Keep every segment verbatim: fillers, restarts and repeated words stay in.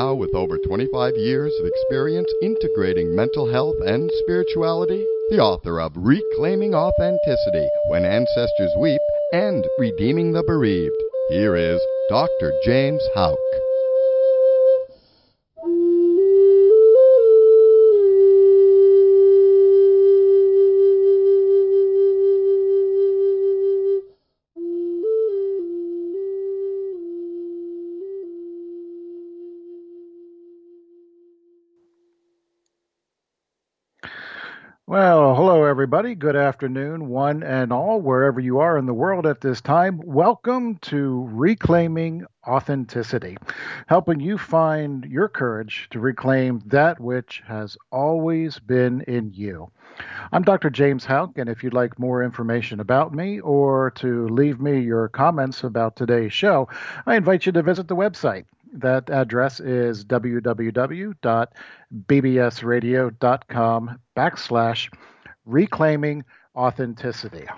Now, with over twenty-five years of experience integrating mental health and spirituality, the author of Reclaiming Authenticity, When Ancestors Weep, and Redeeming the Bereaved, here is Doctor James Houck. Well, hello, everybody. Good afternoon, one and all, wherever you are in the world at this time. Welcome to Reclaiming Authenticity, helping you find your courage to reclaim that which has always been in you. I'm Doctor James Houck, and if you'd like more information about me or to leave me your comments about today's show, I invite you to visit the website. That address is www.bbsradio.com backslash reclaiming authenticity.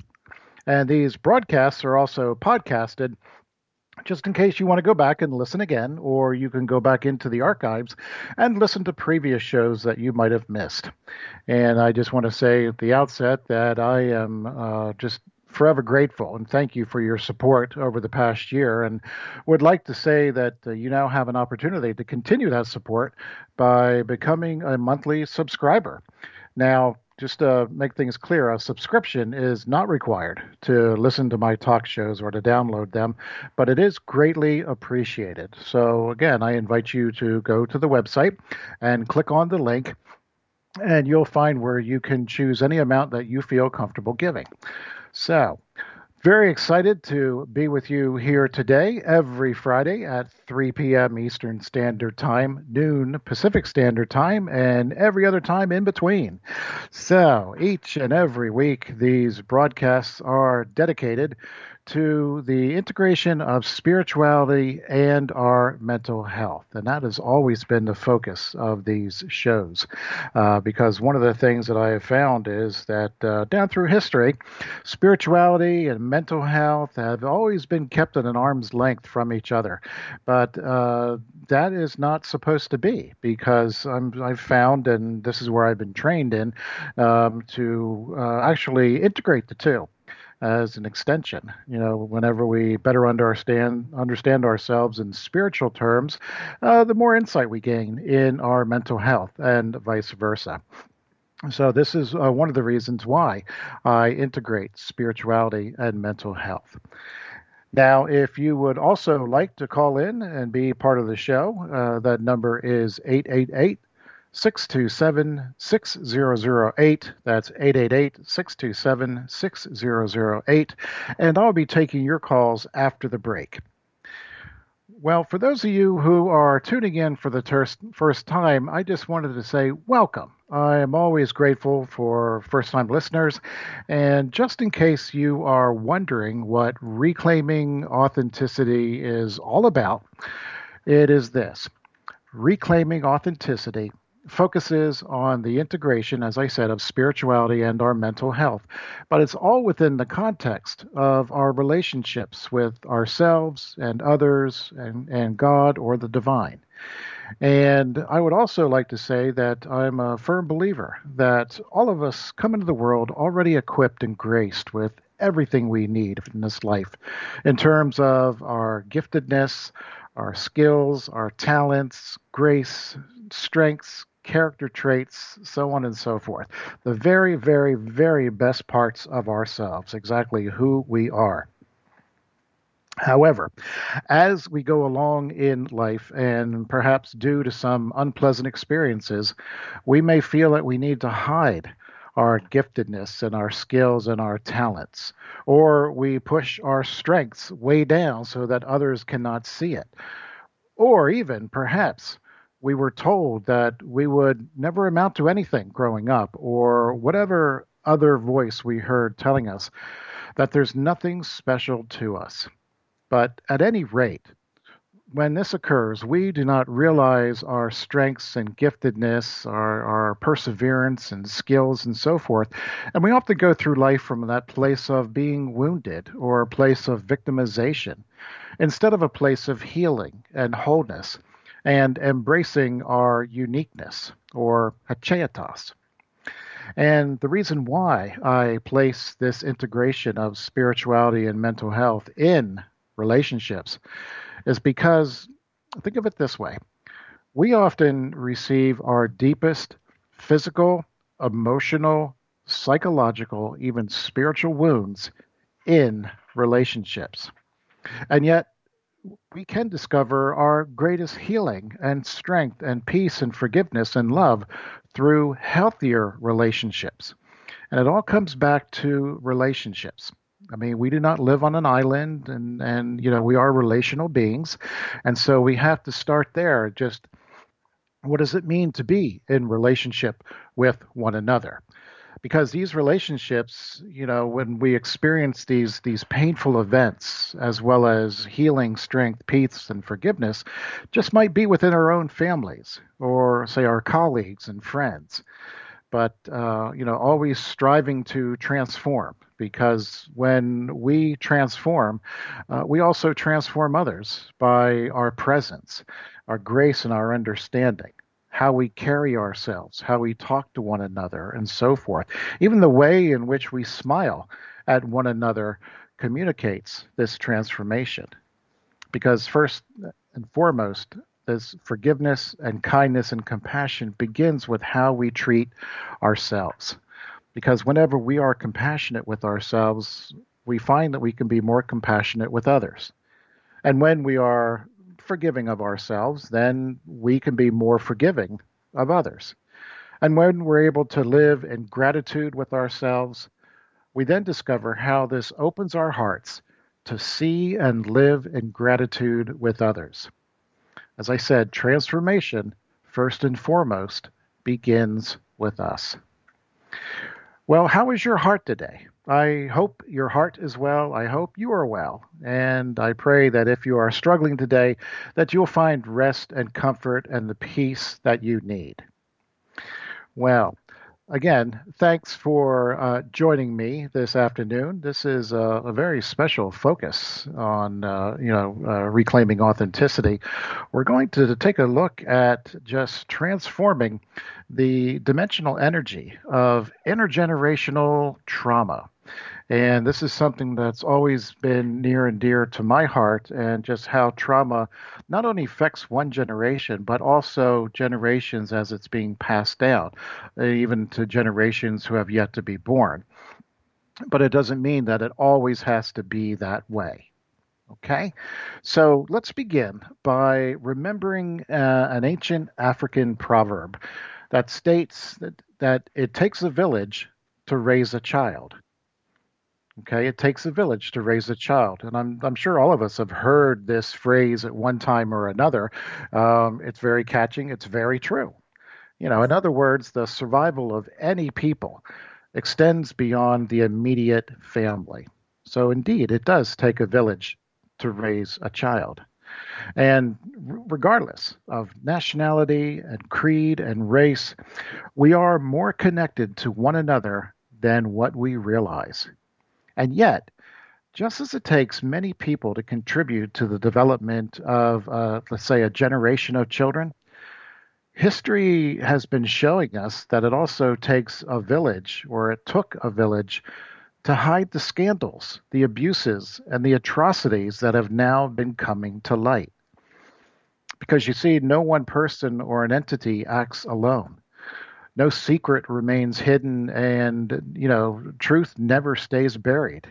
And these broadcasts are also podcasted just in case you want to go back and listen again, or you can go back into the archives and listen to previous shows that you might have missed. And I just want to say at the outset that I am uh, just forever grateful and thank you for your support over the past year, and would like to say that uh, you now have an opportunity to continue that support by becoming a monthly subscriber. Now, just to make things clear, a subscription is not required to listen to my talk shows or to download them, but it is greatly appreciated. So again, I invite you to go to the website and click on the link, and you'll find where you can choose any amount that you feel comfortable giving. So, very excited to be with you here today, every Friday at three p.m. Eastern Standard Time, noon Pacific Standard Time, and every other time in between. So, each and every week, these broadcasts are dedicated to the integration of spirituality and our mental health. And that has always been the focus of these shows. Uh, because one of the things that I have found is that uh, down through history, spirituality and mental health have always been kept at an arm's length from each other. But uh, that is not supposed to be, because I'm, I've found, and this is where I've been trained in, um, to uh, actually integrate the two as an extension. You know, whenever we better understand understand ourselves in spiritual terms, uh, the more insight we gain in our mental health, and vice versa. So this is uh, one of the reasons why I integrate spirituality and mental health. Now, if you would also like to call in and be part of the show, uh, that number is eight eight eight, six two seven, six zero zero eight. That's eight eight eight, six two seven, six zero zero eight. And I'll be taking your calls after the break. Well, for those of you who are tuning in for the ter- first time, I just wanted to say welcome. I am always grateful for first-time listeners. And just in case you are wondering what Reclaiming Authenticity is all about, it is this. Reclaiming Authenticity focuses on the integration, as I said, of spirituality and our mental health. But it's all within the context of our relationships with ourselves and others and, and God or the divine. And I would also like to say that I'm a firm believer that all of us come into the world already equipped and graced with everything we need in this life in terms of our giftedness, our skills, our talents, grace, strengths, character traits, so on and so forth. The very, very, very best parts of ourselves, exactly who we are. However, as we go along in life, and perhaps due to some unpleasant experiences, we may feel that we need to hide our giftedness and our skills and our talents, or we push our strengths way down so that others cannot see it. Or even, perhaps, we were told that we would never amount to anything growing up, or whatever other voice we heard telling us that there's nothing special to us. But at any rate, when this occurs, we do not realize our strengths and giftedness, our, our perseverance and skills and so forth. And we often go through life from that place of being wounded or a place of victimization instead of a place of healing and wholeness. and embracing our uniqueness, or hacheatos. And the reason why I place this integration of spirituality and mental health in relationships is because, think of it this way: we often receive our deepest physical, emotional, psychological, even spiritual wounds in relationships. And yet, we can discover our greatest healing and strength and peace and forgiveness and love through healthier relationships. And it all comes back to relationships. I mean, we do not live on an island, and, and you know, we are relational beings. And so we have to start there. Just what does it mean to be in relationship with one another? Because these relationships, you know, when we experience these these painful events, as well as healing, strength, peace, and forgiveness, just might be within our own families, or say our colleagues and friends. But uh, you know, always striving to transform, because when we transform, uh, we also transform others by our presence, our grace, and our understanding, how we carry ourselves, how we talk to one another, and so forth. Even the way in which we smile at one another communicates this transformation. Because first and foremost, this forgiveness and kindness and compassion begins with how we treat ourselves. Because whenever we are compassionate with ourselves, we find that we can be more compassionate with others. And when we are forgiving of ourselves, then we can be more forgiving of others. And when we're able to live in gratitude with ourselves, we then discover how this opens our hearts to see and live in gratitude with others. As I said, transformation, first and foremost, begins with us. Well, how is your heart today? I hope your heart is well. I hope you are well. And I pray that if you are struggling today, that you'll find rest and comfort and the peace that you need. Well, again, thanks for uh, joining me this afternoon. This is a, a very special focus on, uh, you know, uh, reclaiming authenticity. We're going to take a look at just transforming the dimensional energy of intergenerational trauma. And this is something that's always been near and dear to my heart, and just how trauma not only affects one generation, but also generations as it's being passed down, even to generations who have yet to be born. But it doesn't mean that it always has to be that way. Okay, so let's begin by remembering uh, an ancient African proverb that states that, that it takes a village to raise a child. Okay, it takes a village to raise a child, and I'm I'm sure all of us have heard this phrase at one time or another. Um, it's very catching. It's very true. You know, in other words, the survival of any people extends beyond the immediate family. So indeed, it does take a village to raise a child. And regardless of nationality and creed and race, we are more connected to one another than what we realize. And yet, just as it takes many people to contribute to the development of, uh, let's say, a generation of children, history has been showing us that it also takes a village, or it took a village, to hide the scandals, the abuses, and the atrocities that have now been coming to light. Because you see, no one person or an entity acts alone. No secret remains hidden, and, you know, truth never stays buried.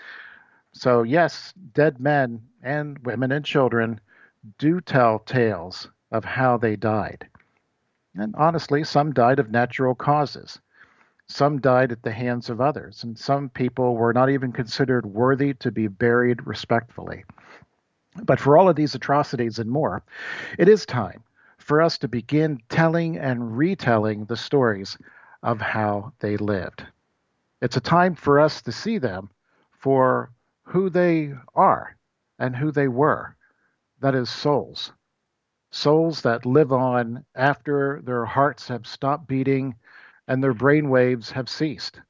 So, yes, dead men and women and children do tell tales of how they died. And honestly, some died of natural causes. Some died at the hands of others, and some people were not even considered worthy to be buried respectfully. But for all of these atrocities and more, it is time for us to begin telling and retelling the stories of how they lived. It's a time for us to see them for who they are and who they were. That is, souls. Souls that live on after their hearts have stopped beating and their brain waves have ceased.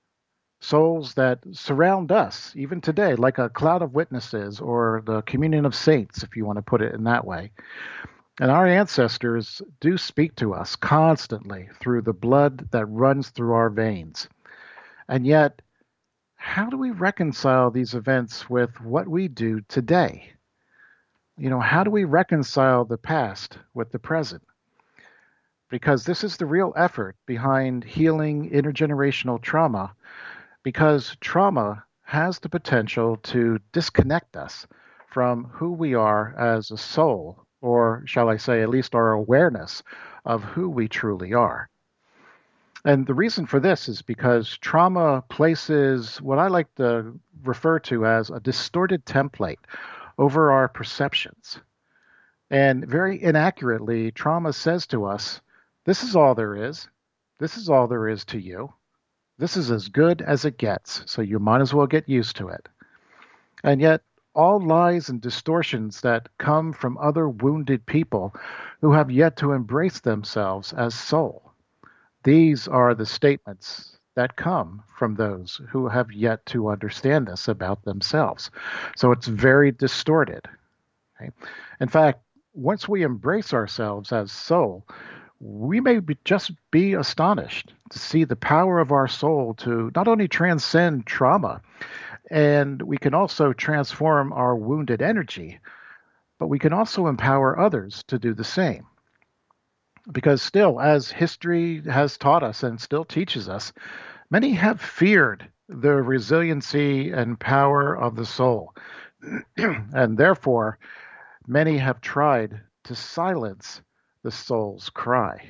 Souls that surround us, even today, like a cloud of witnesses, or the communion of saints, if you want to put it in that way. And our ancestors do speak to us constantly through the blood that runs through our veins. And yet, how do we reconcile these events with what we do today? You know, how do we reconcile the past with the present? Because this is the real effort behind healing intergenerational trauma, because trauma has the potential to disconnect us from who we are as a soul, or shall I say, at least our awareness of who we truly are. And the reason for this is because trauma places what I like to refer to as a distorted template over our perceptions. And very inaccurately, trauma says to us, this is all there is. This is all there is to you. This is as good as it gets, so you might as well get used to it. And yet, all lies and distortions that come from other wounded people who have yet to embrace themselves as soul. These are the statements that come from those who have yet to understand this about themselves. So it's very distorted. Okay? In fact, once we embrace ourselves as soul, we may be, just be astonished to see the power of our soul to not only transcend trauma, and we can also transform our wounded energy, but we can also empower others to do the same. Because still, as history has taught us and still teaches us, many have feared the resiliency and power of the soul. And therefore, many have tried to silence the soul's cry.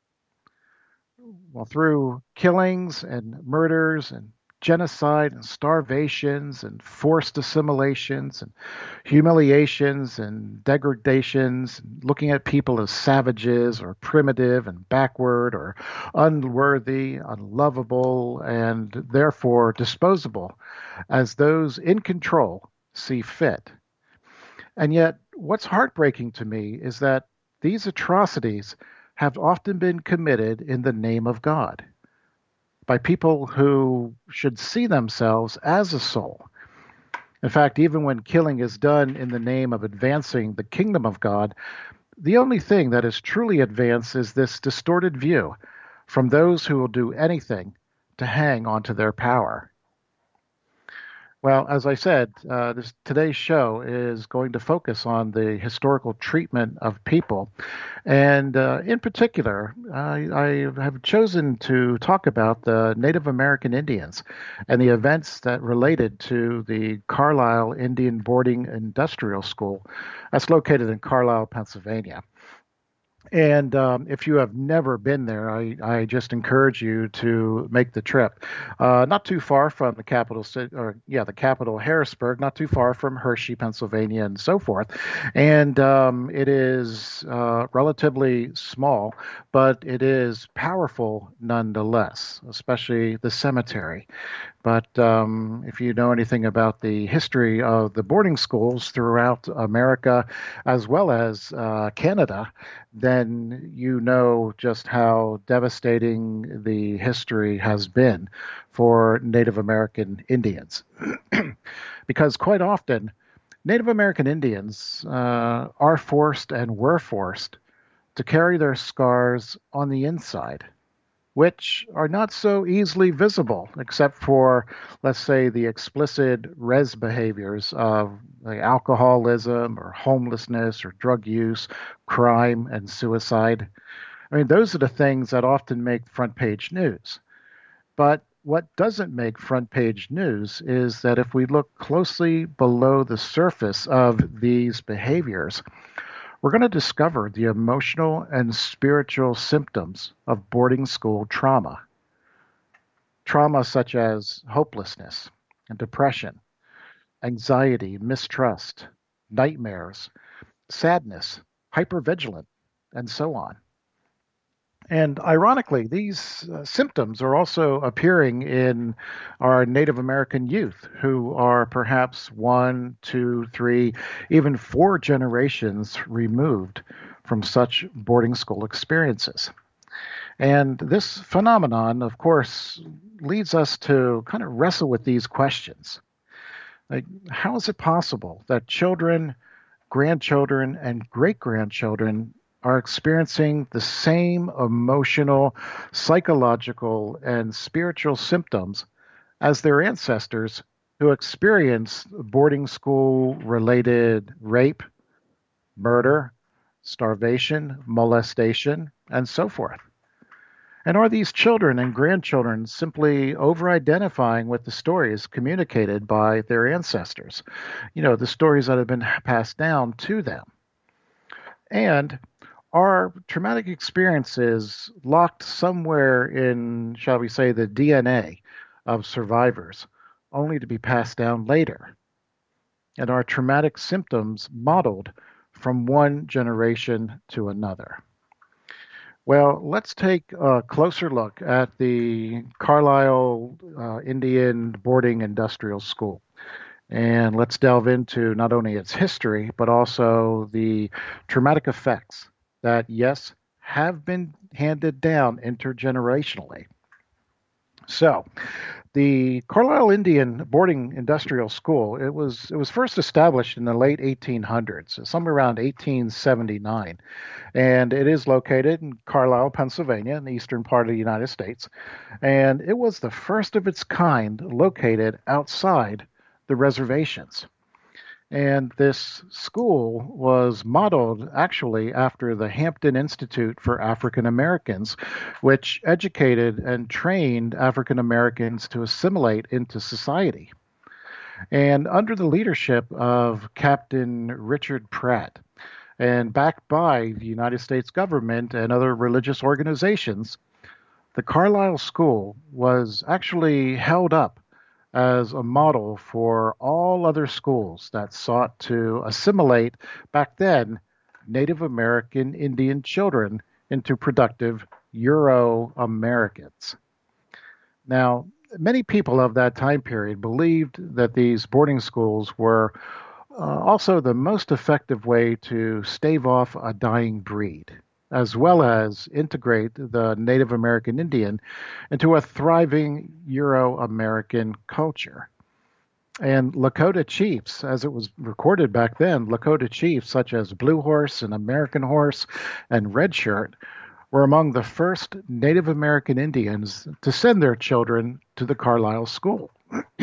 Well, through killings and murders and genocide and starvations and forced assimilations and humiliations and degradations, looking at people as savages or primitive and backward or unworthy, unlovable, and therefore disposable as those in control see fit. And yet, what's heartbreaking to me is that these atrocities have often been committed in the name of God, by people who should see themselves as a soul. In fact, even when killing is done in the name of advancing the kingdom of God, the only thing that is truly advanced is this distorted view from those who will do anything to hang onto their power. Well, as I said, uh, this, today's show is going to focus on the historical treatment of people. And uh, in particular, I, I have chosen to talk about the Native American Indians and the events that related to the Carlisle Indian Boarding Industrial School that's located in Carlisle, Pennsylvania. And um, if you have never been there, I, I just encourage you to make the trip. Uh, not too far from the capital, or yeah, the capital, Harrisburg. Not too far from Hershey, Pennsylvania, and so forth. And um, it is uh, relatively small, but it is powerful nonetheless. Especially the cemetery. But um, if you know anything about the history of the boarding schools throughout America, as well as uh, Canada, then you know just how devastating the history has been for Native American Indians. Because quite often, Native American Indians uh, are forced and were forced to carry their scars on the inside, which are not so easily visible, except for, let's say, the explicit res behaviors of like alcoholism or homelessness or drug use, crime, and suicide. I mean, those are the things that often make front page news. But what doesn't make front page news is that if we look closely below the surface of these behaviors, we're going to discover the emotional and spiritual symptoms of boarding school trauma. Trauma such as hopelessness and depression, anxiety, mistrust, nightmares, sadness, hypervigilance, and so on. And ironically, these uh, symptoms are also appearing in our Native American youth, who are perhaps one, two, three, even four generations removed from such boarding school experiences. And this phenomenon, of course, leads us to kind of wrestle with these questions. Like, how is it possible that children grandchildren and great-grandchildren are experiencing the same emotional, psychological, and spiritual symptoms as their ancestors who experienced boarding school-related rape, murder, starvation, molestation, and so forth. And are these children and grandchildren simply over-identifying with the stories communicated by their ancestors? You know, the stories that have been passed down to them. And are traumatic experiences locked somewhere in, shall we say, the D N A of survivors, only to be passed down later? And are traumatic symptoms modeled from one generation to another? Well, let's take a closer look at the Carlisle uh, Indian Boarding Industrial School. And let's delve into not only its history, but also the traumatic effects that, yes, have been handed down intergenerationally. So, the Carlisle Indian Boarding Industrial School, it was it was first established in the late eighteen hundreds, somewhere around eighteen seventy-nine, and it is located in Carlisle, Pennsylvania, in the eastern part of the United States, and it was the first of its kind located outside the reservations. And this school was modeled actually after the Hampton Institute for African Americans, which educated and trained African Americans to assimilate into society. And under the leadership of Captain Richard Pratt, and backed by the United States government and other religious organizations, the Carlisle School was actually held up as a model for all other schools that sought to assimilate, back then, Native American Indian children into productive Euro-Americans. Now, many people of that time period believed that these boarding schools were uh, also the most effective way to stave off a dying breed, as well as integrate the Native American Indian into a thriving Euro-American culture. And Lakota chiefs, as it was recorded back then, Lakota chiefs such as Blue Horse and American Horse and Red Shirt were among the first Native American Indians to send their children to the Carlisle School.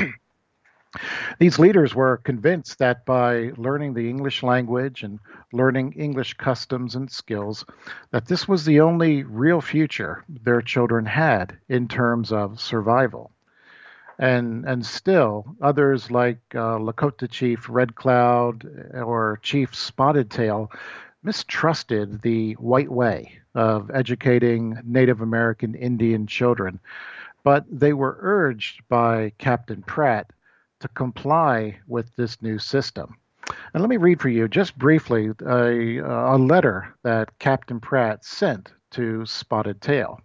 These leaders were convinced that by learning the English language and learning English customs and skills, that this was the only real future their children had in terms of survival. And and still, others like uh, Lakota Chief Red Cloud or Chief Spotted Tail mistrusted the white way of educating Native American Indian children, but they were urged by Captain Pratt to comply with this new system. And let me read for you just briefly a, a letter that Captain Pratt sent to Spotted Tail.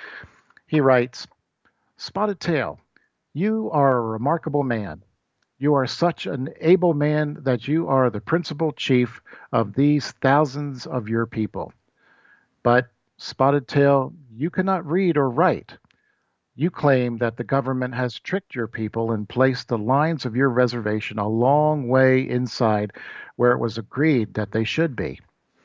He writes, "Spotted Tail, you are a remarkable man. You are such an able man that you are the principal chief of these thousands of your people. But, Spotted Tail, you cannot read or write. You claim that the government has tricked your people and placed the lines of your reservation a long way inside where it was agreed that they should be.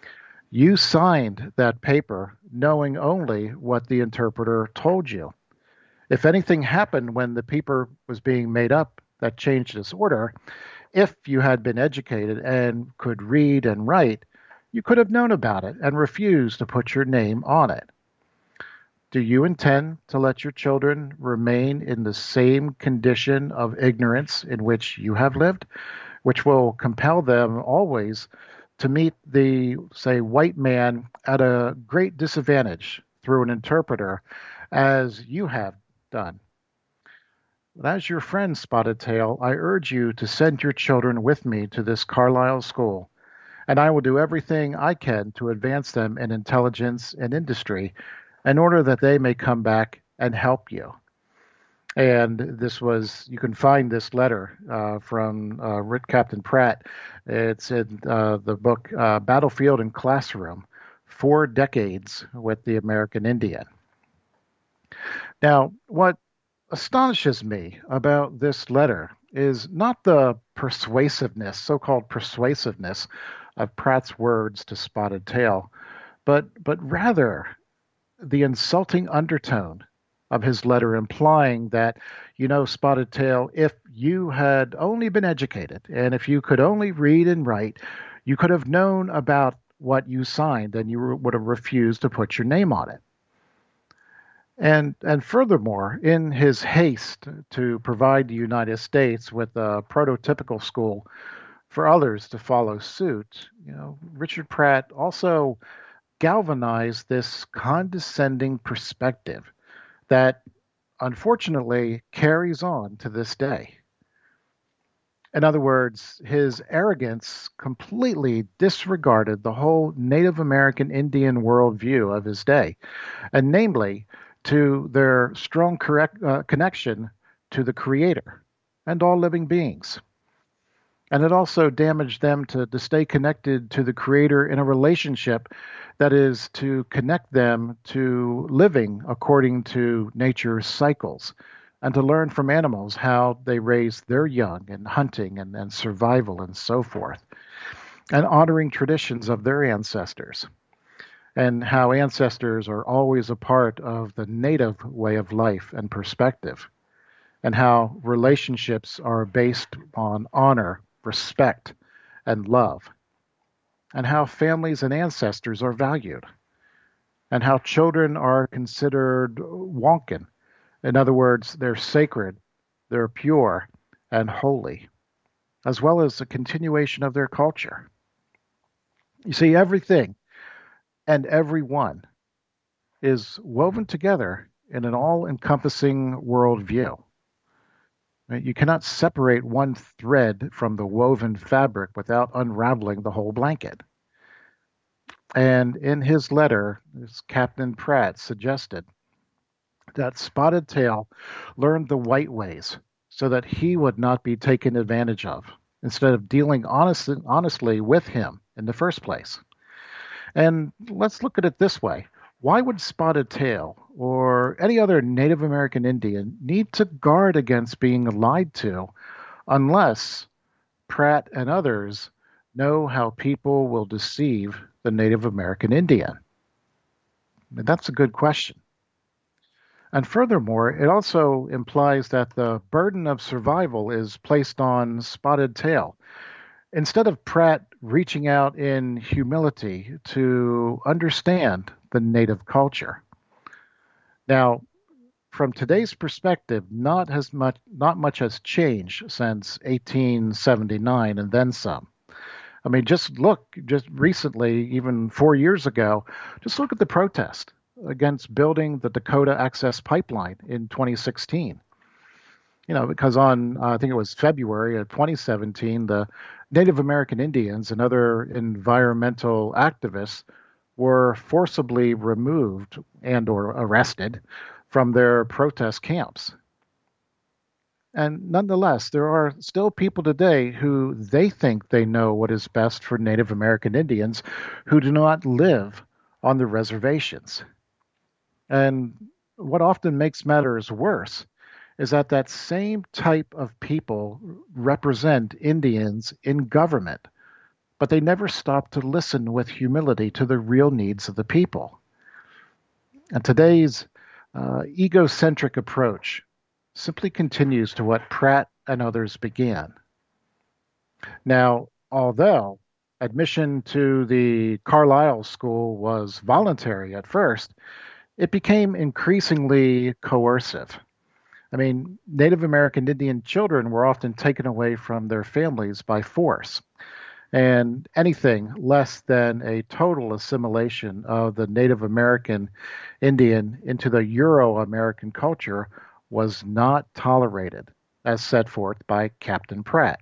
You signed that paper knowing only what the interpreter told you. If anything happened when the paper was being made up that changed its order, if you had been educated and could read and write, you could have known about it and refused to put your name on it. Do you intend to let your children remain in the same condition of ignorance in which you have lived, which will compel them always to meet the, say, white man at a great disadvantage through an interpreter, as you have done? But as your friend, Spotted Tail, I urge you to send your children with me to this Carlisle School, and I will do everything I can to advance them in intelligence and industry in order that they may come back and help you." And this was, you can find this letter uh, from uh, Rick Captain Pratt. It's in uh, the book uh, Battlefield and Classroom, Four Decades with the American Indian. Now, what astonishes me about this letter is not the persuasiveness, so-called persuasiveness of Pratt's words to Spotted Tail, but but rather the insulting undertone of his letter, implying that, you know, Spotted Tail, if you had only been educated and if you could only read and write, you could have known about what you signed and you would have refused to put your name on it. And, and furthermore, in his haste to provide the United States with a prototypical school for others to follow suit, you know, Richard Pratt also galvanized this condescending perspective that unfortunately carries on to this day. In other words, his arrogance completely disregarded the whole Native American Indian worldview of his day, and namely to their strong correct, uh, connection to the Creator and all living beings. And it also damaged them to, to stay connected to the Creator in a relationship that is to connect them to living according to nature's cycles and to learn from animals how they raise their young and hunting and, and survival and so forth, and honoring traditions of their ancestors and how ancestors are always a part of the native way of life and perspective, and how relationships are based on honor, respect, and love, and how families and ancestors are valued, and how children are considered wanken. In other words, they're sacred, they're pure, and holy, as well as a continuation of their culture. You see, everything and everyone is woven together in an all-encompassing worldview. You cannot separate one thread from the woven fabric without unraveling the whole blanket. And in his letter, Captain Pratt suggested that Spotted Tail learned the white ways so that he would not be taken advantage of, instead of dealing honest, honestly with him in the first place. And let's look at it this way. Why would Spotted Tail or any other Native American Indian need to guard against being lied to unless Pratt and others know how people will deceive the Native American Indian? And that's a good question. And furthermore, it also implies that the burden of survival is placed on Spotted Tail. Instead of Pratt reaching out in humility to understand the native culture. Now, from today's perspective, not as much not much has changed since eighteen seventy-nine and then some. I mean, just look, just recently, even four years ago, just look at the protest against building the Dakota Access Pipeline in twenty sixteen. You know, because on, uh, I think it was February of twenty seventeen, the Native American Indians and other environmental activists were forcibly removed and or arrested from their protest camps. And nonetheless, there are still people today who they think they know what is best for Native American Indians who do not live on the reservations. And what often makes matters worse is that that same type of people represent Indians in government, but they never stop to listen with humility to the real needs of the people. And today's uh, egocentric approach simply continues to what Pratt and others began. Now, although admission to the Carlisle School was voluntary at first, it became increasingly coercive. I mean, Native American Indian children were often taken away from their families by force, and anything less than a total assimilation of the Native American Indian into the Euro-American culture was not tolerated, as set forth by Captain Pratt.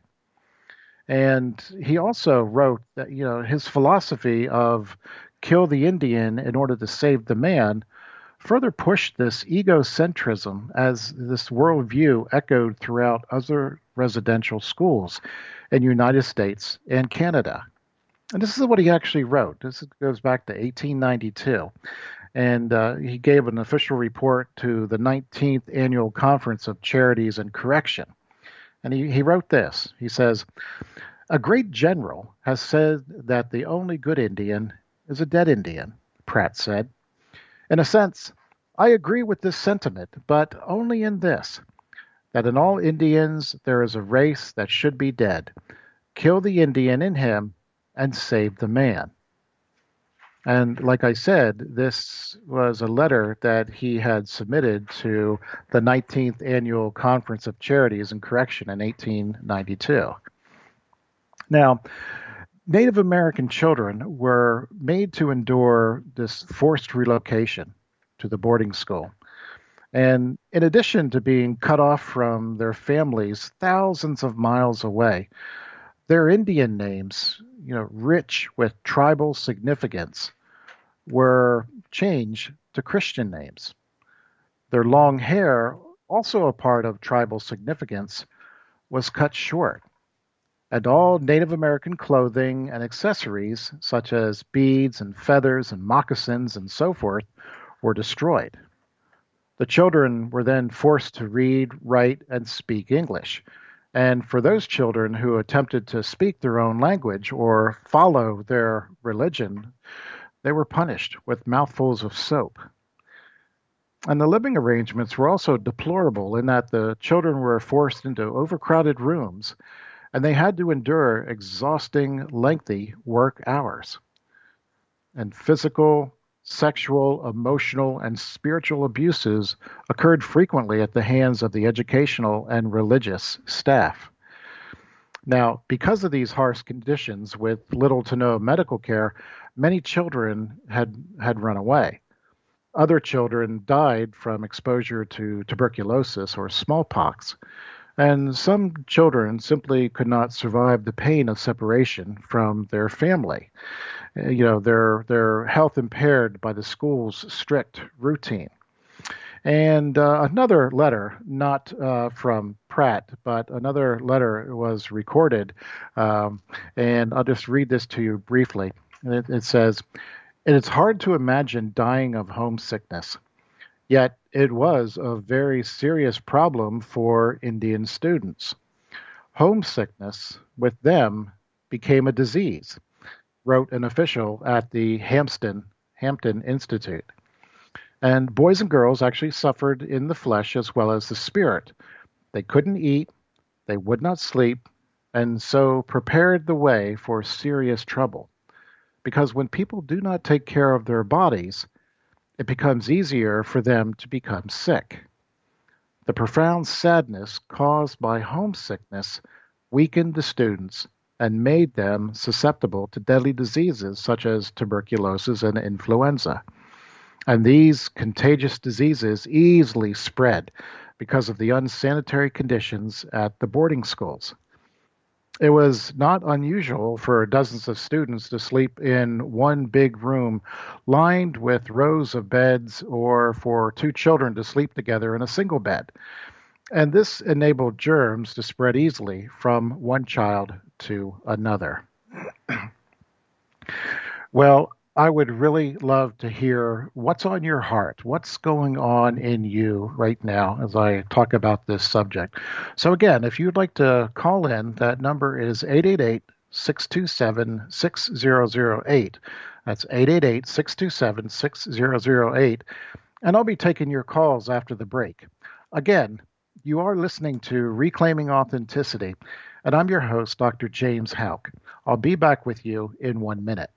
And he also wrote that, you know, his philosophy of kill the Indian in order to save the man further pushed this egocentrism as this worldview echoed throughout other residential schools in the United States and Canada. And this is what he actually wrote. This goes back to eighteen ninety-two. And uh, he gave an official report to the nineteenth Annual Conference of Charities and Correction. And he, he wrote this. He says, "A great general has said that the only good Indian is a dead Indian," Pratt said. "In a sense, I agree with this sentiment, but only in this, that in all Indians there is a race that should be dead. Kill the Indian in him and save the man." And like I said, this was a letter that he had submitted to the nineteenth Annual Conference of Charities and Correction in eighteen ninety-two. Now, Native American children were made to endure this forced relocation to the boarding school. And in addition to being cut off from their families thousands of miles away, their Indian names, you know, rich with tribal significance, were changed to Christian names. Their long hair, also a part of tribal significance, was cut short. And all Native American clothing and accessories, such as beads and feathers and moccasins and so forth, were destroyed. The children were then forced to read, write, and speak English. And for those children who attempted to speak their own language or follow their religion, they were punished with mouthfuls of soap. And the living arrangements were also deplorable in that the children were forced into overcrowded rooms and they had to endure exhausting, lengthy work hours. And physical, sexual, emotional, and spiritual abuses occurred frequently at the hands of the educational and religious staff. Now, because of these harsh conditions with little to no medical care, many children had, had run away. Other children died from exposure to tuberculosis or smallpox. And some children simply could not survive the pain of separation from their family. You know, their, their health impaired by the school's strict routine. And uh, another letter, not uh, from Pratt, but another letter was recorded. Um, and I'll just read this to you briefly. It, it says, "It is hard to imagine dying of homesickness. Yet it was a very serious problem for Indian students. Homesickness with them became a disease," wrote an official at the Hampton, Hampton Institute. And boys and girls actually suffered in the flesh as well as the spirit. They couldn't eat, they would not sleep, and so prepared the way for serious trouble. Because when people do not take care of their bodies, it becomes easier for them to become sick. The profound sadness caused by homesickness weakened the students and made them susceptible to deadly diseases such as tuberculosis and influenza. And these contagious diseases easily spread because of the unsanitary conditions at the boarding schools. It was not unusual for dozens of students to sleep in one big room lined with rows of beds, or for two children to sleep together in a single bed. And this enabled germs to spread easily from one child to another. Well, I would really love to hear what's on your heart, what's going on in you right now as I talk about this subject. So again, if you'd like to call in, that number is eight eight eight, six two seven, six zero zero eight. That's eight eight eight, six two seven, six zero zero eight. And I'll be taking your calls after the break. Again, you are listening to Reclaiming Authenticity, and I'm your host, Doctor James Houck. I'll be back with you in one minute.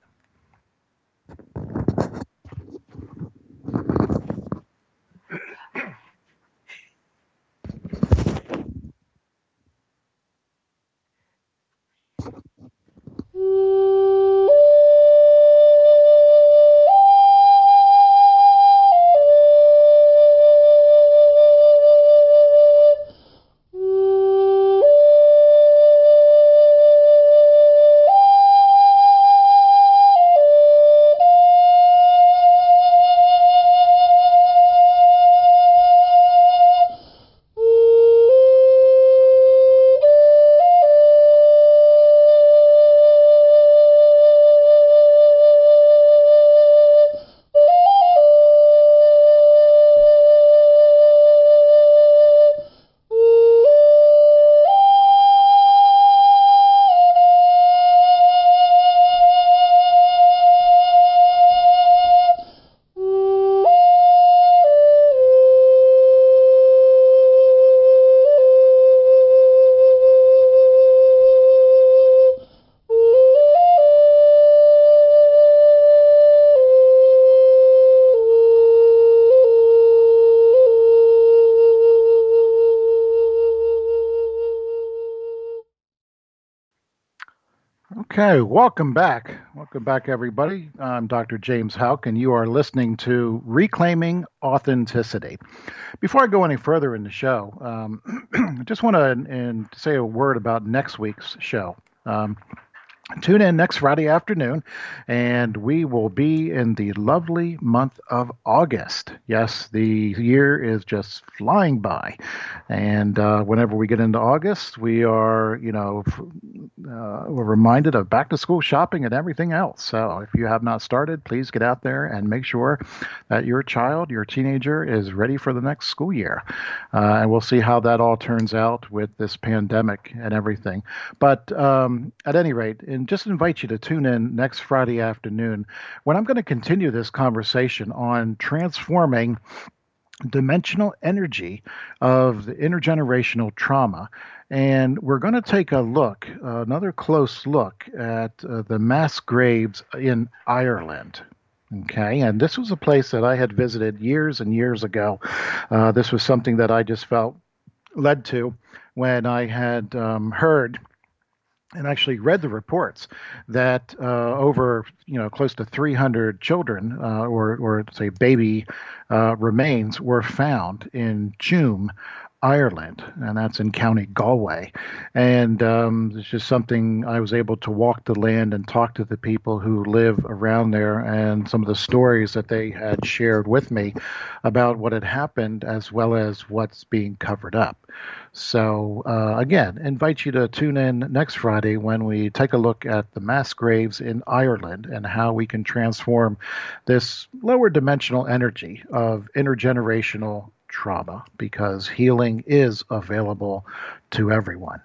Okay, welcome back. Welcome back, everybody. I'm Doctor James Houck, and you are listening to Reclaiming Authenticity. Before I go any further in the show, um, I just want to and say a word about next week's show. Um, Tune in next Friday afternoon, and we will be in the lovely month of August. Yes, the year is just flying by. And uh, whenever we get into August, we are, you know, uh, we're reminded of back to school shopping and everything else. So if you have not started, please get out there and make sure that your child, your teenager, is ready for the next school year. Uh, and we'll see how that all turns out with this pandemic and everything. But um, at any rate, in and just invite you to tune in next Friday afternoon when I'm going to continue this conversation on transforming dimensional energy of the intergenerational trauma. And we're going to take a look, uh, another close look at uh, the mass graves in Ireland. Okay, and this was a place that I had visited years and years ago. Uh, this was something that I just felt led to when I had um, heard and actually read the reports that uh, over, you know, close to three hundred children uh, or, or say baby uh, remains were found in Tuam, Ireland, and that's in County Galway. And um, it's just something I was able to walk the land and talk to the people who live around there and some of the stories that they had shared with me about what had happened as well as what's being covered up. So uh, again, invite you to tune in next Friday when we take a look at the mass graves in Ireland and how we can transform this lower dimensional energy of intergenerational trauma, because healing is available to everyone.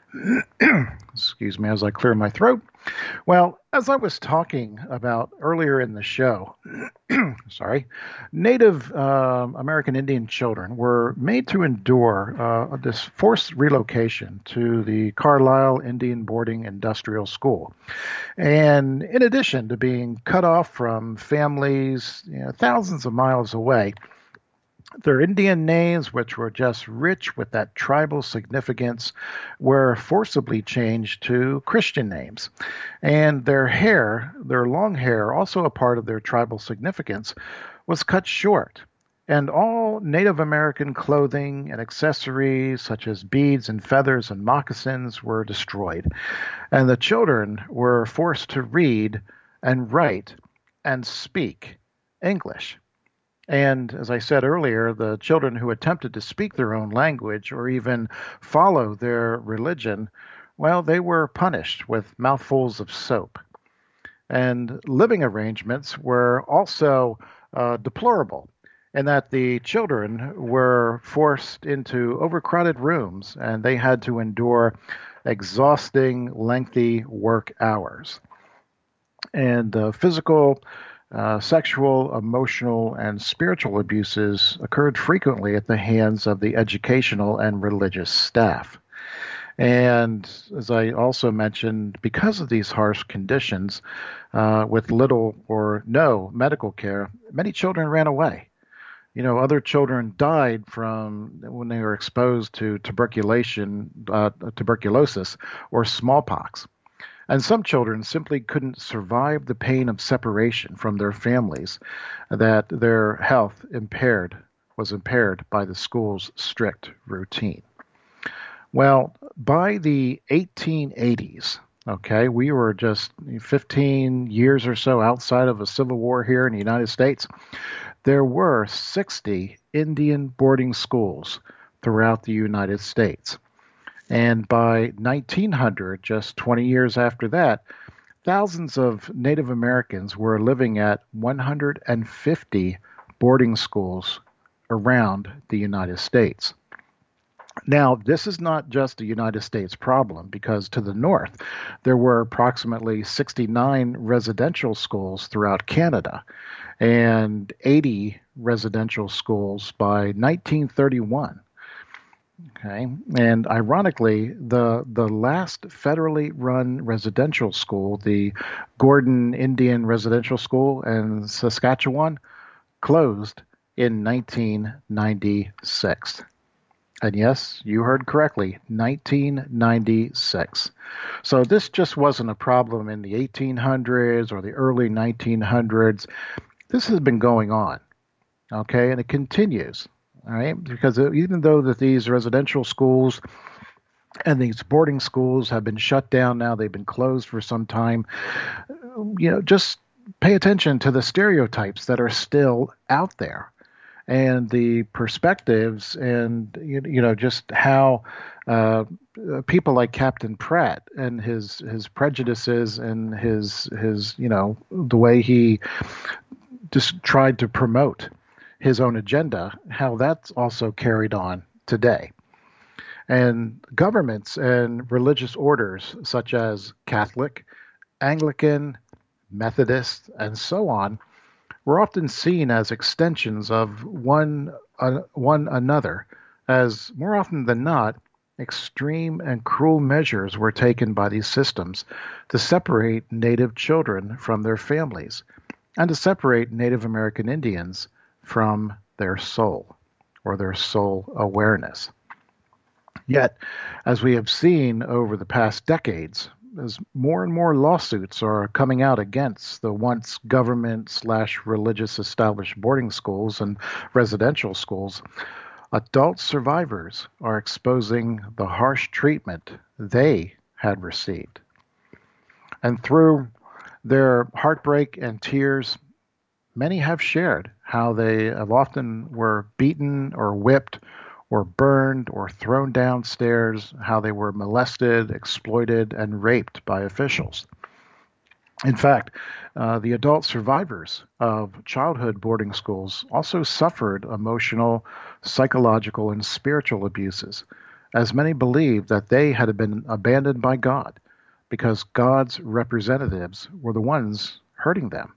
Excuse me as I clear my throat. Well, as I was talking about earlier in the show, sorry, Native uh, American Indian children were made to endure uh, this forced relocation to the Carlisle Indian Boarding Industrial School. And in addition to being cut off from families, you know, thousands of miles away, their Indian names, which were just rich with that tribal significance, were forcibly changed to Christian names. And their hair, their long hair, also a part of their tribal significance, was cut short. And all Native American clothing and accessories, such as beads and feathers and moccasins, were destroyed. And the children were forced to read and write and speak English. And as I said earlier, the children who attempted to speak their own language or even follow their religion, well, they were punished with mouthfuls of soap. And living arrangements were also uh, deplorable in that the children were forced into overcrowded rooms and they had to endure exhausting, lengthy work hours. And uh, physical Uh, sexual, emotional, and spiritual abuses occurred frequently at the hands of the educational and religious staff. And as I also mentioned, because of these harsh conditions, uh, with little or no medical care, many children ran away. You know, other children died from when they were exposed to tuberculation, uh, tuberculosis or smallpox. And some children simply couldn't survive the pain of separation from their families, that their health impaired was impaired by the school's strict routine. Well, by the eighteen eighties, okay, we were just fifteen years or so outside of a civil war here in the United States. There were sixty Indian boarding schools throughout the United States. And by nineteen hundred, just twenty years after that, thousands of Native Americans were living at one hundred fifty boarding schools around the United States. Now, this is not just a United States problem, because to the north, there were approximately sixty-nine residential schools throughout Canada and eighty residential schools by nineteen thirty-one. Okay, and ironically, the the last federally run residential school, the Gordon Indian Residential School in Saskatchewan, closed in nineteen ninety-six. And yes, you heard correctly, nineteen ninety-six. So this just wasn't a problem in the eighteen hundreds or the early nineteen hundreds. This has been going on, okay, and it continues, all right, because even though that these residential schools and these boarding schools have been shut down now, they've been closed for some time, you know, just pay attention to the stereotypes that are still out there and the perspectives and, you you know, just how uh, people like Captain Pratt and his his prejudices and his his you know the way he just tried to promote his own agenda, how that's also carried on today. And governments and religious orders such as Catholic, Anglican, Methodist, and so on were often seen as extensions of one uh, one another, as more often than not, extreme and cruel measures were taken by these systems to separate Native children from their families and to separate Native American Indians from their soul or their soul awareness. Yet, as we have seen over the past decades, as more and more lawsuits are coming out against the once government slash religious established boarding schools and residential schools, adult survivors are exposing the harsh treatment they had received. And through their heartbreak and tears, many have shared how they have often were beaten or whipped or burned or thrown downstairs, how they were molested, exploited, and raped by officials. In fact, uh, the adult survivors of childhood boarding schools also suffered emotional, psychological, and spiritual abuses, as many believed that they had been abandoned by God because God's representatives were the ones hurting them.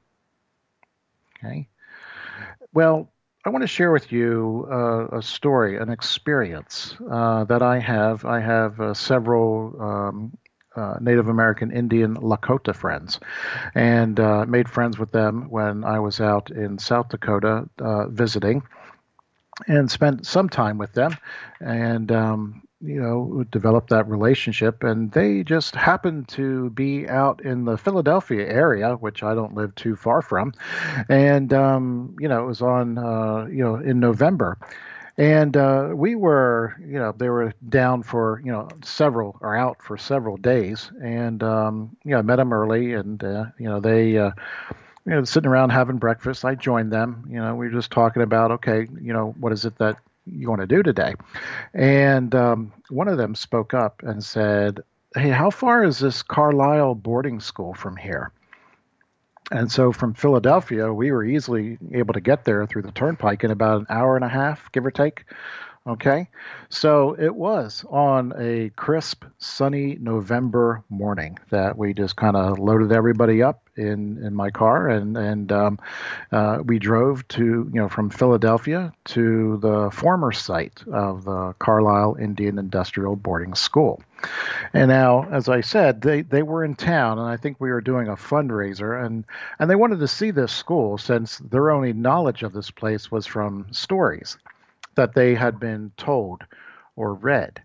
Okay? Well, I want to share with you uh, a story, an experience uh, that I have. I have uh, several um, uh, Native American Indian Lakota friends, and uh, made friends with them when I was out in South Dakota uh, visiting, and spent some time with them, and um, you know, developed that relationship. And they just happened to be out in the Philadelphia area, which I don't live too far from. And, um, you know, it was on, uh, you know, in November. And uh, we were, you know, they were down for, you know, several, or out for several days. And, um, you know, I met them early and, uh, you know, they, uh, you know, sitting around having breakfast. I joined them. You know, we were just talking about, okay, you know, what is it that you want to do today? And um, one of them spoke up and said, hey, how far is this Carlisle boarding school from here? And so from Philadelphia, we were easily able to get there through the turnpike in about an hour and a half, give or take. Okay, so it was on a crisp, sunny November morning that we just kind of loaded everybody up in, in my car, and and um, uh, we drove to you know from Philadelphia to the former site of the Carlisle Indian Industrial Boarding School. And now, as I said, they, they were in town, and I think we were doing a fundraiser, and, and they wanted to see this school since their only knowledge of this place was from stories that they had been told or read.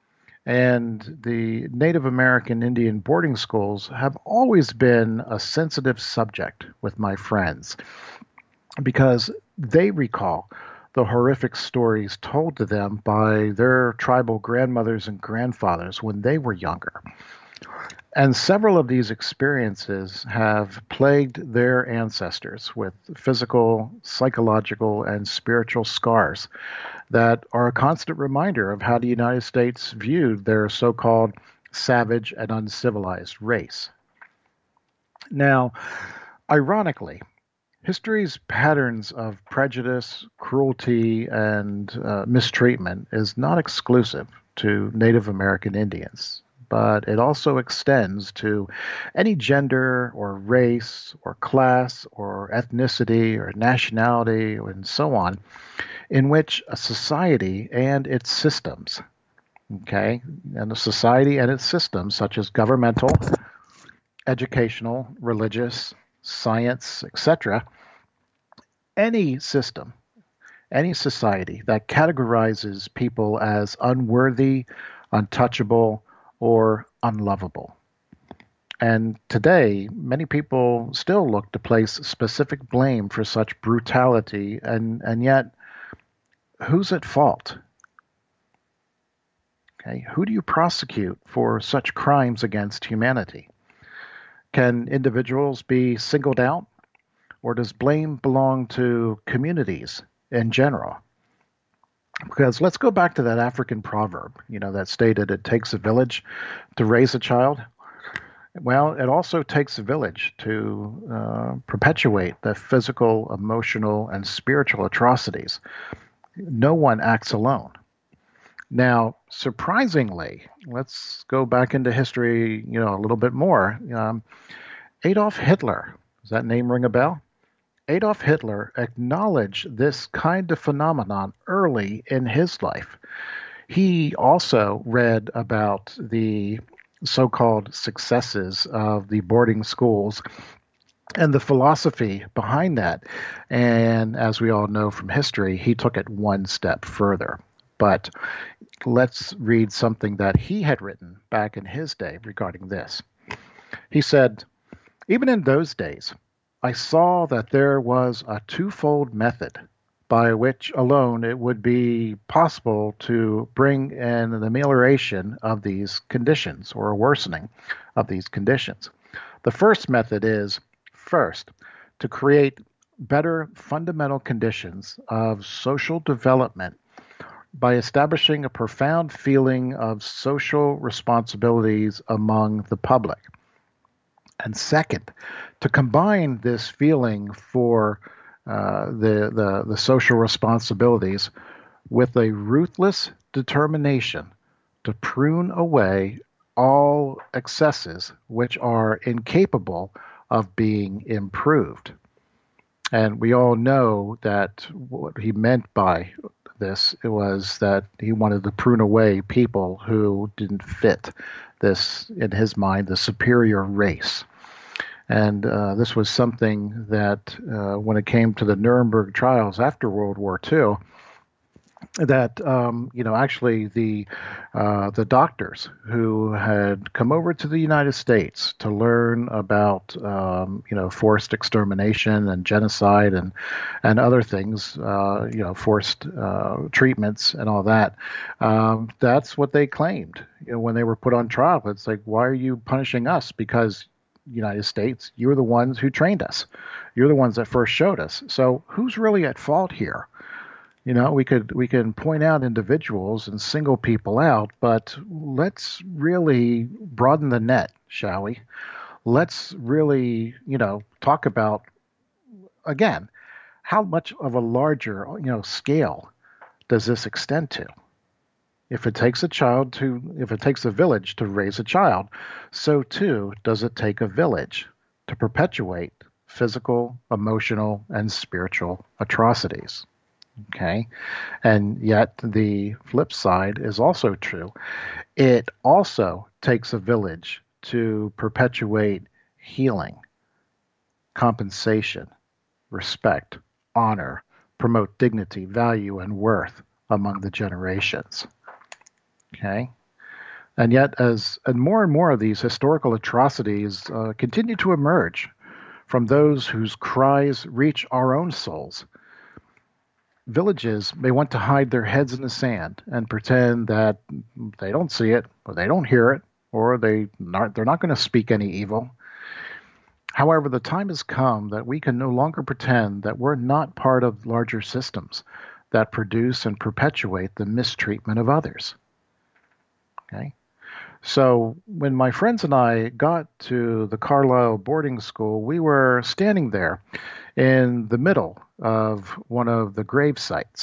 And the Native American Indian boarding schools have always been a sensitive subject with my friends because they recall the horrific stories told to them by their tribal grandmothers and grandfathers when they were younger. And several of these experiences have plagued their ancestors with physical, psychological, and spiritual scars that are a constant reminder of how the United States viewed their so-called savage and uncivilized race. Now, ironically, history's patterns of prejudice, cruelty, and uh, mistreatment is not exclusive to Native American Indians, but it also extends to any gender or race or class or ethnicity or nationality and so on, in which a society and its systems, okay, and a society and its systems such as governmental, educational, religious, science, et cetera, any system any society that categorizes people as unworthy, untouchable, or unlovable. And today, many people still look to place specific blame for such brutality, and, and yet, who's at fault? Okay, who do you prosecute for such crimes against humanity? Can individuals be singled out, or does blame belong to communities in general? Because let's go back to that African proverb, you know, that stated it takes a village to raise a child. Well, it also takes a village to uh, perpetuate the physical, emotional, and spiritual atrocities. No one acts alone. Now, surprisingly, let's go back into history, you know, a little bit more. Um, Adolf Hitler, does that name ring a bell? Adolf Hitler acknowledged this kind of phenomenon early in his life. He also read about the so-called successes of the boarding schools and the philosophy behind that. And as we all know from history, he took it one step further. But let's read something that he had written back in his day regarding this. He said, "Even in those days, I saw that there was a twofold method by which alone it would be possible to bring an amelioration of these conditions or a worsening of these conditions. The first method is, first, to create better fundamental conditions of social development by establishing a profound feeling of social responsibilities among the public. And second, to combine this feeling for uh, the, the, the social responsibilities with a ruthless determination to prune away all excesses which are incapable of being improved." And we all know that what he meant by this was that he wanted to prune away people who didn't fit this, in his mind, the superior race. And uh, this was something that uh, when it came to the Nuremberg trials after World War Two, that um, you know actually the uh, the doctors who had come over to the United States to learn about um, you know forced extermination and genocide and and other things, uh, you know forced uh, treatments and all that, um, that's what they claimed, you know, when they were put on trial. It's like, why are you punishing us? Because United States, you're the ones who trained us. You're the ones that first showed us. So who's really at fault here? You know, we could we can point out individuals and single people out, but let's really broaden the net, shall we? Let's really, you know, talk about, again, how much of a larger, you know, scale does this extend to? If it takes a child to, if it takes a village to raise a child, so too does it take a village to perpetuate physical, emotional, and spiritual atrocities. Okay. And yet the flip side is also true. It also takes a village to perpetuate healing, compensation, respect, honor, promote dignity, value, and worth among the generations. Okay. And yet, as and more and more of these historical atrocities uh, continue to emerge from those whose cries reach our own souls, villages may want to hide their heads in the sand and pretend that they don't see it, or they don't hear it, or they not, they're not going to speak any evil. However, the time has come that we can no longer pretend that we're not part of larger systems that produce and perpetuate the mistreatment of others. Okay? So when my friends and I got to the Carlisle boarding school, we were standing there in the middle of one of the grave sites.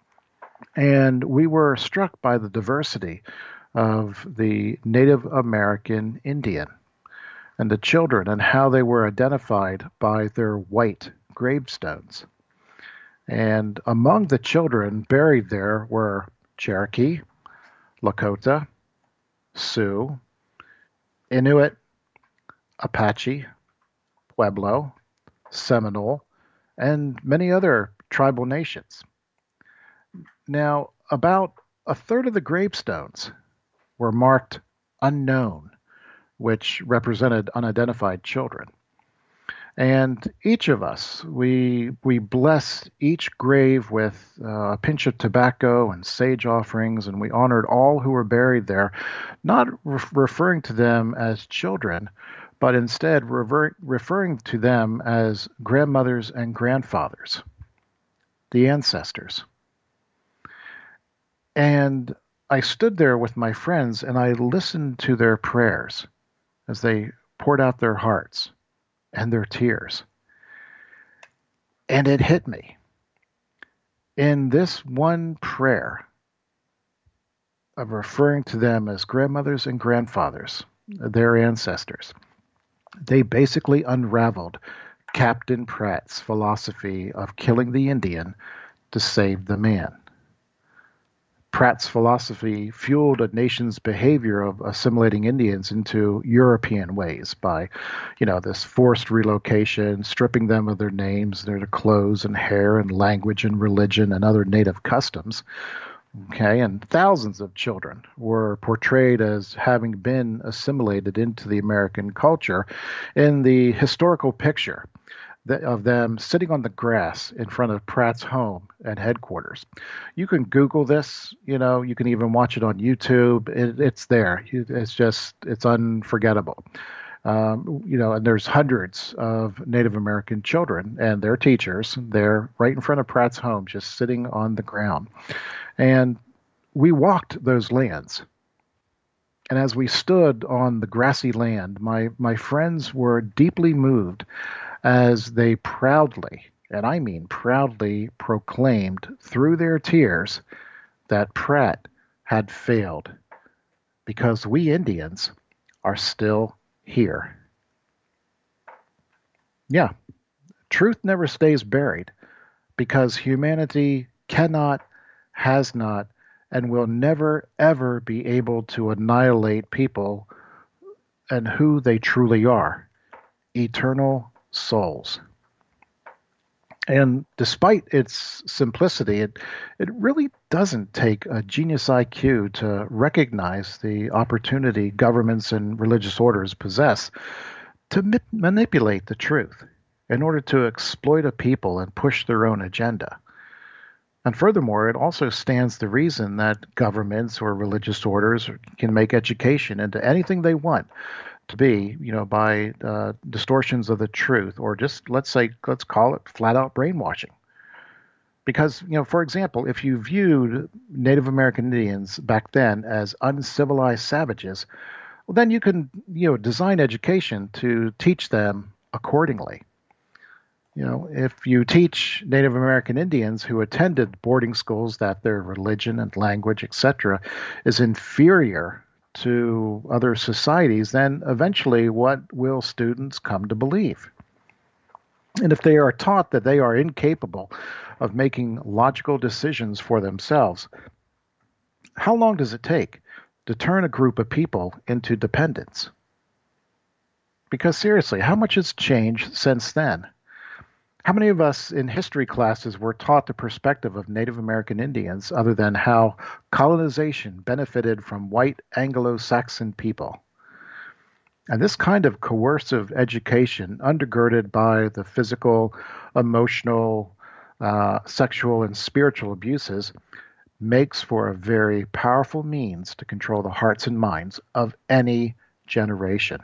And we were struck by the diversity of the Native American Indian and the children and how they were identified by their white gravestones. And among the children buried there were Cherokee, Lakota, Sioux, Inuit, Apache, Pueblo, Seminole, and many other tribal nations. Now, about a third of the gravestones were marked unknown, which represented unidentified children. And each of us, we we blessed each grave with uh, a pinch of tobacco and sage offerings, and we honored all who were buried there, not re- referring to them as children, but instead rever- referring to them as grandmothers and grandfathers, the ancestors. And I stood there with my friends and I listened to their prayers as they poured out their hearts and their tears. And it hit me. In this one prayer of referring to them as grandmothers and grandfathers, their ancestors, they basically unraveled Captain Pratt's philosophy of killing the Indian to save the man. Pratt's philosophy fueled a nation's behavior of assimilating Indians into European ways by, you know, this forced relocation, stripping them of their names, their clothes and hair and language and religion and other native customs. Okay, and thousands of children were portrayed as having been assimilated into the American culture in the historical picture of them sitting on the grass in front of Pratt's home at headquarters. You can Google this, you know, you can even watch it on YouTube. It, it's there. It's just, it's unforgettable. Um, you know, and there's hundreds of Native American children and their teachers. They're right in front of Pratt's home, just sitting on the ground. And we walked those lands. And as we stood on the grassy land, my, my friends were deeply moved as they proudly, and I mean proudly, proclaimed through their tears that Pratt had failed because we Indians are still here. Yeah, truth never stays buried because humanity cannot, has not, and will never, ever be able to annihilate people and who they truly are, eternal souls. And despite its simplicity, it, it really doesn't take a genius I Q to recognize the opportunity governments and religious orders possess to ma- manipulate the truth in order to exploit a people and push their own agenda. And furthermore, it also stands to reason that governments or religious orders can make education into anything they want to be, you know, by uh, distortions of the truth, or just let's say, let's call it flat out brainwashing. Because, you know, for example, if you viewed Native American Indians back then as uncivilized savages, well, then you can, you know, design education to teach them accordingly. You know, if you teach Native American Indians who attended boarding schools that their religion and language, et cetera, is inferior to other societies, then eventually what will students come to believe? And if they are taught that they are incapable of making logical decisions for themselves, how long does it take to turn a group of people into dependents? Because seriously, how much has changed since then? How many of us in history classes were taught the perspective of Native American Indians other than how colonization benefited from white Anglo-Saxon people? And this kind of coercive education, undergirded by the physical, emotional, uh, sexual, and spiritual abuses, makes for a very powerful means to control the hearts and minds of any generation.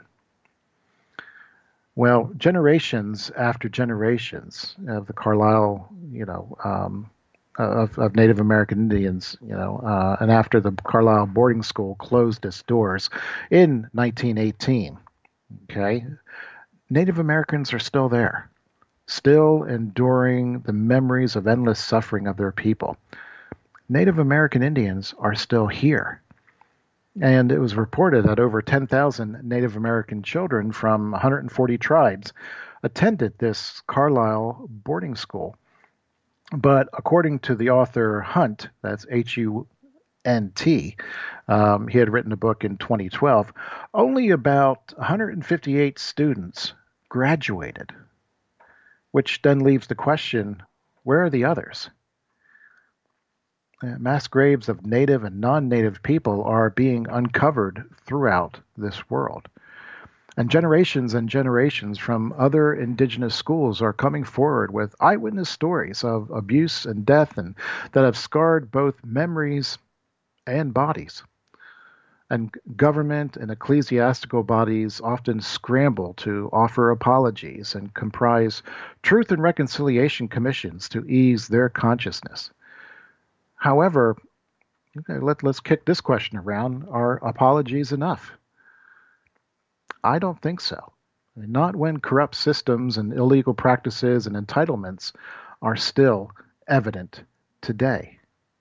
Well, generations after generations of the Carlisle, you know, um, of, of Native American Indians, you know, uh, and after the Carlisle boarding school closed its doors in nineteen eighteen, okay, Native Americans are still there, still enduring the memories of endless suffering of their people. Native American Indians are still here. And it was reported that over ten thousand Native American children from one hundred forty tribes attended this Carlisle boarding school. But according to the author Hunt, that's H U N T, um, he had written a book in twenty twelve, only about one hundred fifty-eight students graduated, which then leaves the question, where are the others? Uh, Mass graves of native and non-native people are being uncovered throughout this world. And generations and generations from other indigenous schools are coming forward with eyewitness stories of abuse and death and that have scarred both memories and bodies. And government and ecclesiastical bodies often scramble to offer apologies and comprise truth and reconciliation commissions to ease their consciousness. However, okay, let, let's kick this question around. Are apologies enough? I don't think so. Not when corrupt systems and illegal practices and entitlements are still evident today.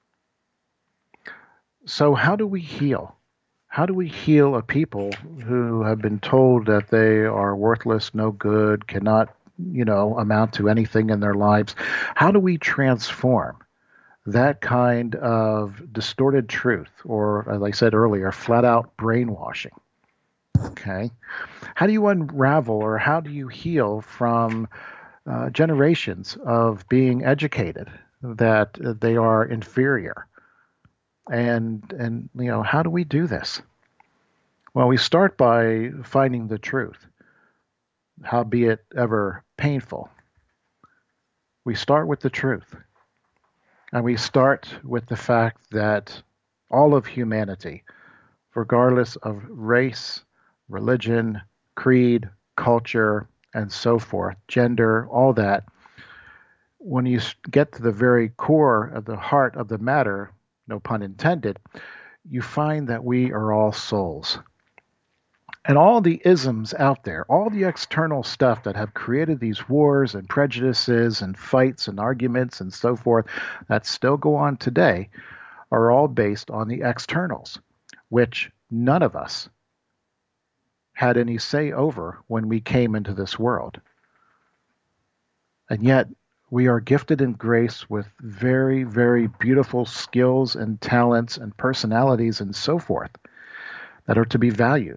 So how do we heal? How do we heal a people who have been told that they are worthless, no good, cannot, you know, amount to anything in their lives? How do we transform that kind of distorted truth, or as I said earlier, flat out brainwashing? Okay. How do you unravel or how do you heal from uh, generations of being educated that uh, they are inferior? And, and, you know, how do we do this? Well, we start by finding the truth, howbeit ever painful. We start with the truth. And we start with the fact that all of humanity, regardless of race, religion, creed, culture, and so forth, gender, all that, when you get to the very core of the heart of the matter, no pun intended, you find that we are all souls. And all the isms out there, all the external stuff that have created these wars and prejudices and fights and arguments and so forth that still go on today, are all based on the externals, which none of us had any say over when we came into this world. And yet, we are gifted in grace with very, very beautiful skills and talents and personalities and so forth that are to be valued.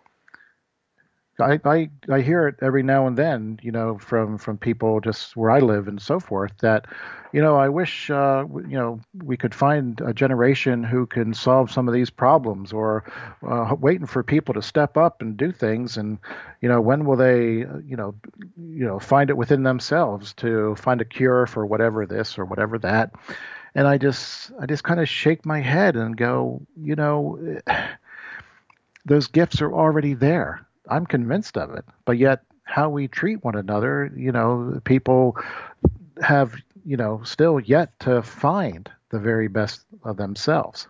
I, I, I hear it every now and then, you know, from, from people just where I live and so forth that, you know, I wish, uh, you know, we could find a generation who can solve some of these problems, or uh, waiting for people to step up and do things. And, you know, when will they, you know, you know, find it within themselves to find a cure for whatever this or whatever that. And I just, I just kind of shake my head and go, you know, those gifts are already there. I'm convinced of it, but yet how we treat one another, you know, people have, you know, still yet to find the very best of themselves.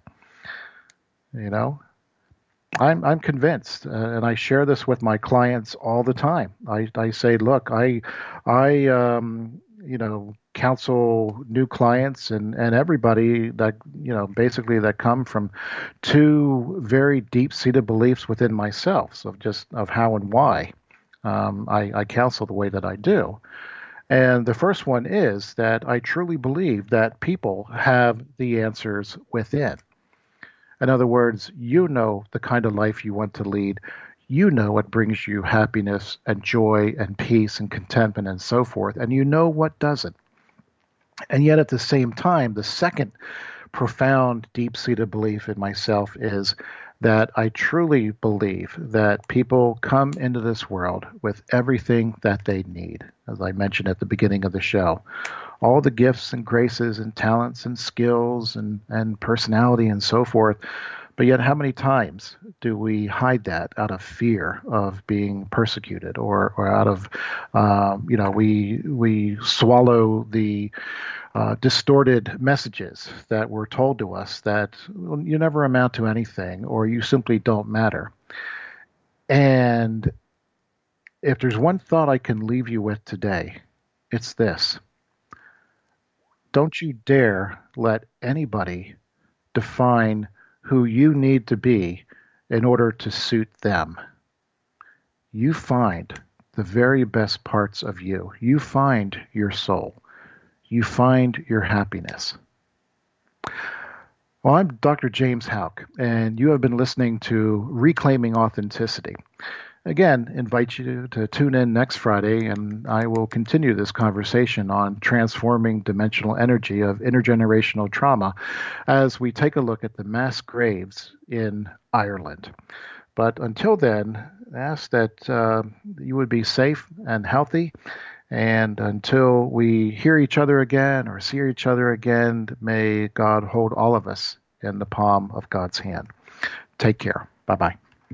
You know, I'm I'm convinced, uh, and I share this with my clients all the time. I, I say, look, I I um, you know, counsel new clients and, and everybody that, you know, basically that come from two very deep-seated beliefs within myself, of just of how and why um, I, I counsel the way that I do. And the first one is that I truly believe that people have the answers within. In other words, you know the kind of life you want to lead. You know what brings you happiness and joy and peace and contentment and so forth, and you know what doesn't. And yet at the same time, the second profound, deep-seated belief in myself is that I truly believe that people come into this world with everything that they need, as I mentioned at the beginning of the show. All the gifts and graces and talents and skills and, and personality and so forth. But yet how many times do we hide that out of fear of being persecuted, or, or out of, um, you know, we we swallow the uh, distorted messages that were told to us that well, you never amount to anything, or you simply don't matter. And if there's one thought I can leave you with today, it's this. Don't you dare let anybody define who you need to be in order to suit them. You find the very best parts of you. You find your soul. You find your happiness. Well, I'm Doctor James Houck, and you have been listening to Reclaiming Authenticity. Again, invite you to tune in next Friday, and I will continue this conversation on transforming dimensional energy of intergenerational trauma as we take a look at the mass graves in Ireland. But until then, I ask that uh, you would be safe and healthy. And until we hear each other again or see each other again, may God hold all of us in the palm of God's hand. Take care. Bye-bye.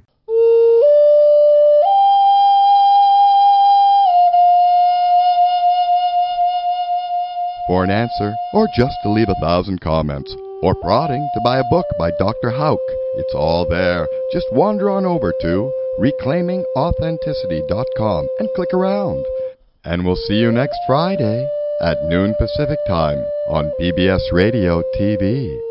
For an answer, or just to leave a thousand comments, or prodding to buy a book by Doctor Houck, it's all there. Just wander on over to reclaiming authenticity dot com and click around. And we'll see you next Friday at noon Pacific Time on P B S Radio T V.